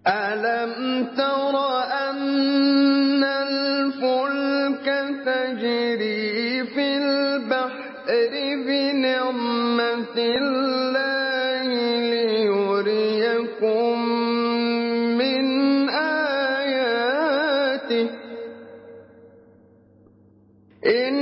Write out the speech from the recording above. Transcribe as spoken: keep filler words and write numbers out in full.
أَلَمْ تَرَ أَنَّ الْفُلْكَ تَجْرِي فِي الْبَحْرِ بِنِعْمَتِ اللَّهِ لِيُرِيَكُم مِّنْ آيَاتِهِ ۚ إِنَّ